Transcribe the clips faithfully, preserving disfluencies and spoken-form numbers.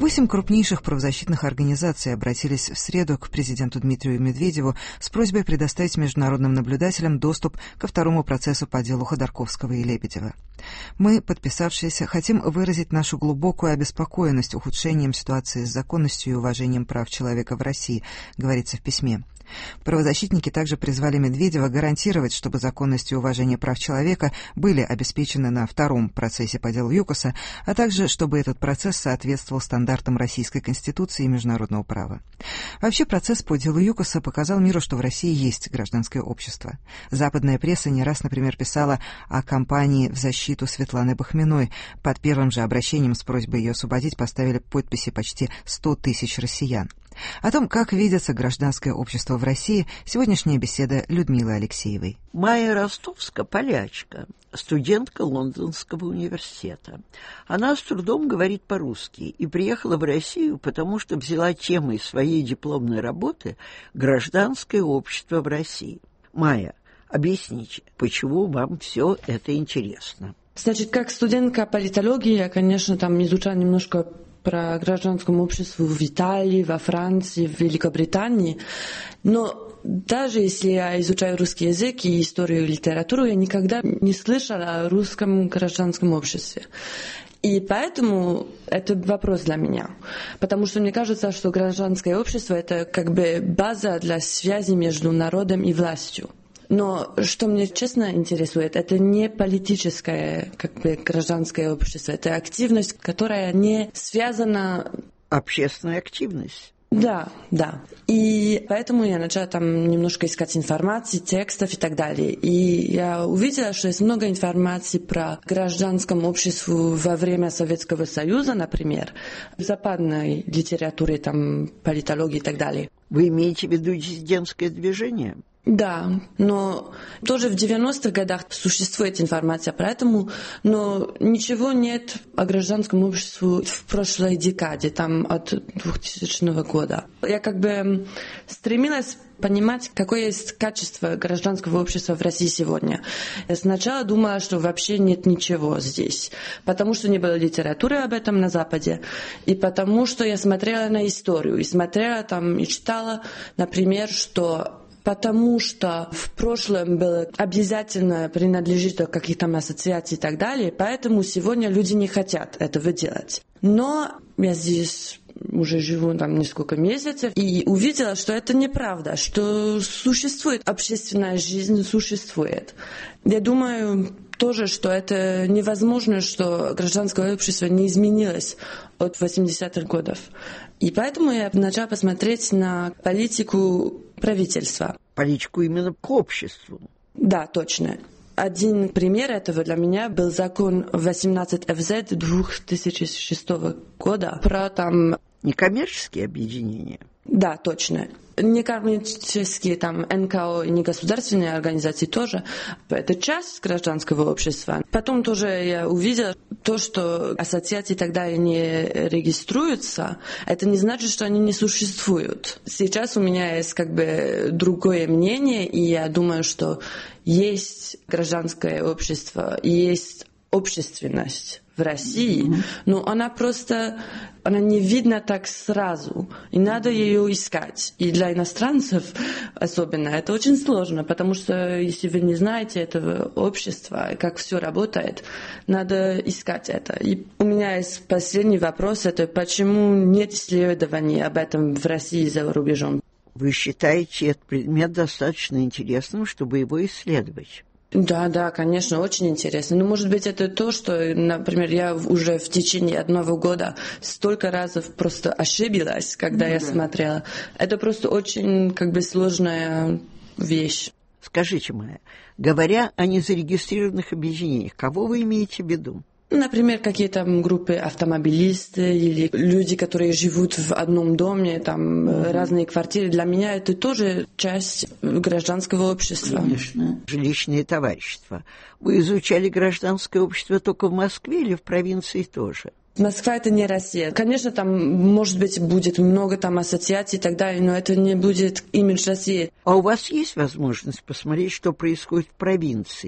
Восемь крупнейших правозащитных организаций обратились в среду к президенту Дмитрию Медведеву с просьбой предоставить международным наблюдателям доступ ко второму процессу по делу Ходорковского и Лебедева. Мы, подписавшиеся, хотим выразить нашу глубокую обеспокоенность ухудшением ситуации с законностью и уважением прав человека в России, говорится в письме. Правозащитники также призвали Медведева гарантировать, чтобы законность и уважение прав человека были обеспечены на втором процессе по делу ЮКОСа, а также чтобы этот процесс соответствовал стандартам Российской Конституции и международного права. Вообще, процесс по делу ЮКОСа показал миру, что в России есть гражданское общество. Западная пресса не раз, например, писала о кампании в защиту Светланы Бахминой. Под первым же обращением с просьбой ее освободить поставили подписи почти сто тысяч россиян. О том, как видится гражданское общество в России, сегодняшняя беседа Людмилы Алексеевой. Майя Ростовская, полячка, студентка Лондонского университета. Она с трудом говорит по-русски и приехала в Россию, потому что взяла темой своей дипломной работы «Гражданское общество в России». Майя, объясните, почему вам все это интересно? Значит, как студентка политологии, я, конечно, там изучаю немножко про гражданское общество в Италии, во Франции, в Великобритании. Но даже если я изучаю русский язык и историю и литературу, я никогда не слышала о русском гражданском обществе. И поэтому это вопрос для меня. Потому что мне кажется, что гражданское общество — это как бы база для связи между народом и властью. Но что мне честно интересует, это не политическое, как бы, гражданское общество, это активность, которая не связана... Общественная активность. Да, да. И поэтому я начала там немножко искать информации, текстов и так далее. И я увидела, что есть много информации про гражданское общество во время Советского Союза, например, в западной литературе, там, политологии и так далее. Вы имеете в виду диссидентское движение? Да, но тоже в девяностых годах существует информация про это, но ничего нет о гражданском обществе в прошлой декаде, там от двухтысячного года. Я как бы стремилась понимать, какое есть качество гражданского общества в России сегодня. Я сначала думала, что вообще нет ничего здесь, потому что не было литературы об этом на Западе, и потому что я смотрела на историю, и смотрела там, и читала, например, что потому что в прошлом было обязательно принадлежить к каким-то ассоциациям и так далее, поэтому сегодня люди не хотят этого делать. Но я здесь уже живу там несколько месяцев и увидела, что это неправда, что существует общественная жизнь, существует. Я думаю тоже, что это невозможно, что гражданское общество не изменилось от восьмидесятых годов. И поэтому я начала посмотреть на политику правительства. Политику именно к обществу. Да, точно. Один пример этого для меня был закон восемнадцать эф зет две тысячи шестого года про там... Некоммерческие объединения? Да, точно. Некоммерческие там эн ка о и негосударственные организации тоже. Это часть гражданского общества. Потом тоже я увидела то, что ассоциации и так далее не регистрируются. Это не значит, что они не существуют. Сейчас у меня есть как бы другое мнение, и я думаю, что есть гражданское общество, есть общественность в России, mm-hmm. но она просто, она не видна так сразу, и надо ее искать. И для иностранцев особенно это очень сложно, потому что если вы не знаете этого общества, как все работает, надо искать это. И у меня есть последний вопрос, это почему нет исследований об этом в России и за рубежом? Вы считаете этот предмет достаточно интересным, чтобы его исследовать? Да, да, конечно, очень интересно. Но, может быть, это то, что, например, я уже в течение одного года столько раз просто ошиблась, когда mm-hmm. я смотрела. Это просто очень, как бы, сложная вещь. Скажите, Майя, говоря о незарегистрированных объединениях, кого вы имеете в виду? Например, какие-то группы автомобилисты или люди, которые живут в одном доме, там mm-hmm. разные квартиры. Для меня это тоже часть гражданского общества. Конечно. Жилищные товарищества. Вы изучали гражданское общество только в Москве или в провинции тоже? Москва — это не Россия. Конечно, там, может быть, будет много там ассоциаций и так далее, но это не будет имидж России. А у вас есть возможность посмотреть, что происходит в провинции?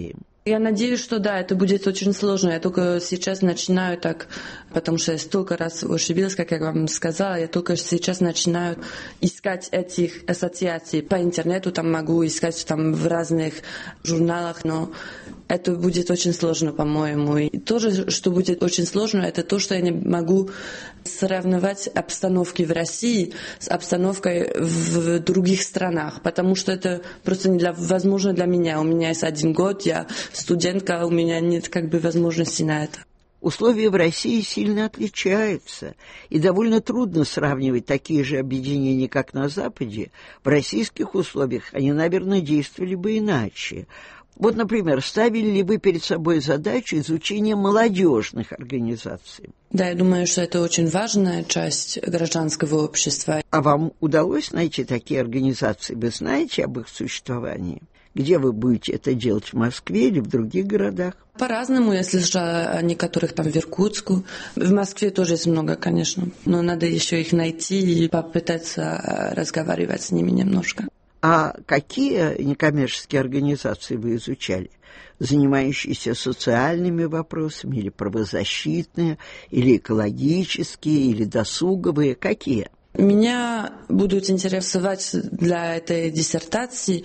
Я надеюсь, что да, это будет очень сложно. Я только сейчас начинаю так, потому что я столько раз ошибилась, как я вам сказала, я только сейчас начинаю искать этих ассоциаций. По интернету там могу искать там в разных журналах, но это будет очень сложно, по-моему. И тоже, что будет очень сложно, это то, что я не могу сравнивать обстановки в России с обстановкой в других странах, потому что это просто невозможно для меня. У меня есть один год, я студентка, у меня нет как бы возможности на это. Условия в России сильно отличаются, и довольно трудно сравнивать такие же объединения, как на Западе. В российских условиях они, наверное, действовали бы иначе. Вот, например, ставили ли вы перед собой задачу изучения молодежных организаций? Да, я думаю, что это очень важная часть гражданского общества. А вам удалось найти такие организации? Вы знаете об их существовании? Где вы будете это делать, в Москве или в других городах? По-разному, я слышала о некоторых там в Иркутску. В Москве тоже есть много, конечно, но надо еще их найти и попытаться разговаривать с ними немножко. А какие некоммерческие организации вы изучали? Занимающиеся социальными вопросами, или правозащитные, или экологические, или досуговые? Какие? Меня будут интересовать для этой диссертации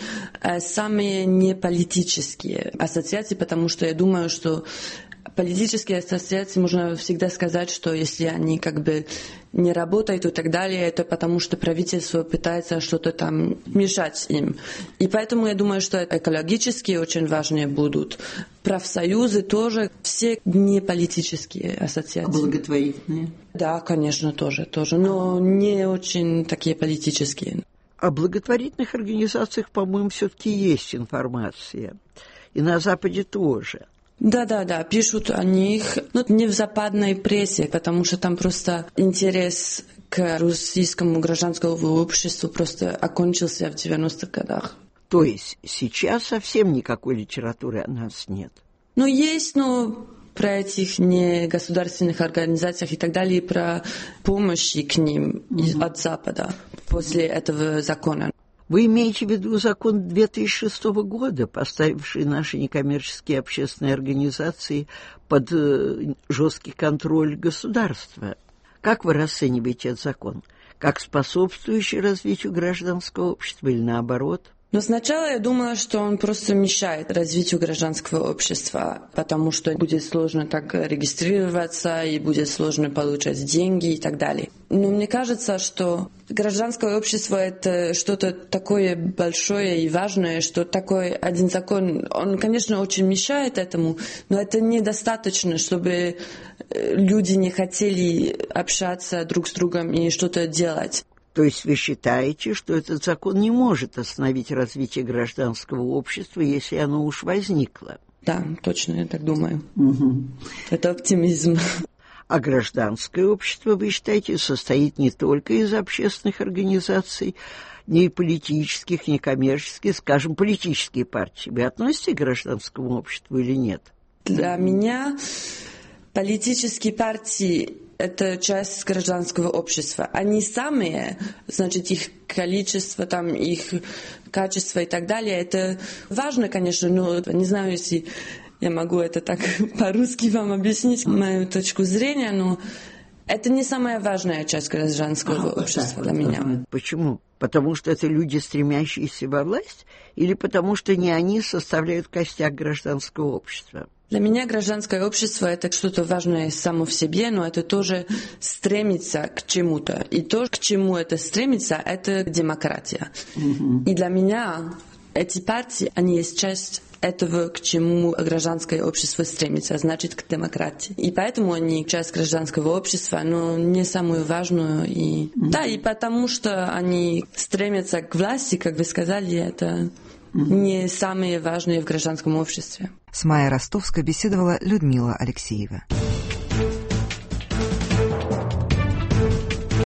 самые неполитические ассоциации, потому что я думаю, что политические ассоциации можно всегда сказать, что если они как бы не работают и так далее, это потому что правительство пытается что-то там мешать им. И поэтому я думаю, что экологические очень важные будут. Профсоюзы тоже, все не политические ассоциации. А благотворительные? Да, конечно, тоже, тоже, но не очень такие политические. О благотворительных организациях, по-моему, все-таки есть информация. И на Западе тоже. Да-да-да, пишут о них, но не в западной прессе, потому что там просто интерес к российскому гражданскому обществу просто окончился в девяностых годах. То есть сейчас совсем никакой литературы о нас нет? Ну, есть, но про этих негосударственных организациях и так далее, и про помощь к ним mm-hmm. от Запада после этого закона. Вы имеете в виду закон две тысячи шестого года, поставивший наши некоммерческие общественные организации под жесткий контроль государства? Как вы расцениваете этот закон? Как способствующий развитию гражданского общества или наоборот? Но сначала я думала, что он просто мешает развитию гражданского общества, потому что будет сложно так регистрироваться, и будет сложно получать деньги и так далее. Но мне кажется, что гражданское общество — это что-то такое большое и важное, что такой один закон, он, конечно, очень мешает этому, но это недостаточно, чтобы люди не хотели общаться друг с другом и что-то делать. То есть вы считаете, что этот закон не может остановить развитие гражданского общества, если оно уж возникло? Да, точно, я так думаю. Угу. Это оптимизм. А гражданское общество, вы считаете, состоит не только из общественных организаций, не политических, не коммерческих, скажем, политические партии. Вы относитесь к гражданскому обществу или нет? Для меня политические партии — это часть гражданского общества. Они самые, значит, их количество, там, их качество и так далее, это важно, конечно, но не знаю, если я могу это так по-русски вам объяснить, мою точку зрения, но это не самая важная часть гражданского а, общества для меня. Почему? Потому что это люди, стремящиеся во власть, или потому что не они составляют костяк гражданского общества? Для меня гражданское общество — это что-то важное само в себе, но это тоже стремится к чему-то. И то, к чему это стремится, это демократия. Mm-hmm. И для меня эти партии, они есть часть этого, к чему гражданское общество стремится, значит, к демократии. И поэтому они часть гражданского общества, но не самую важную. И... Mm-hmm. Да, и потому что они стремятся к власти, как вы сказали, это... не самые важные в гражданском обществе. С Майей Ростовской беседовала Людмила Алексеева.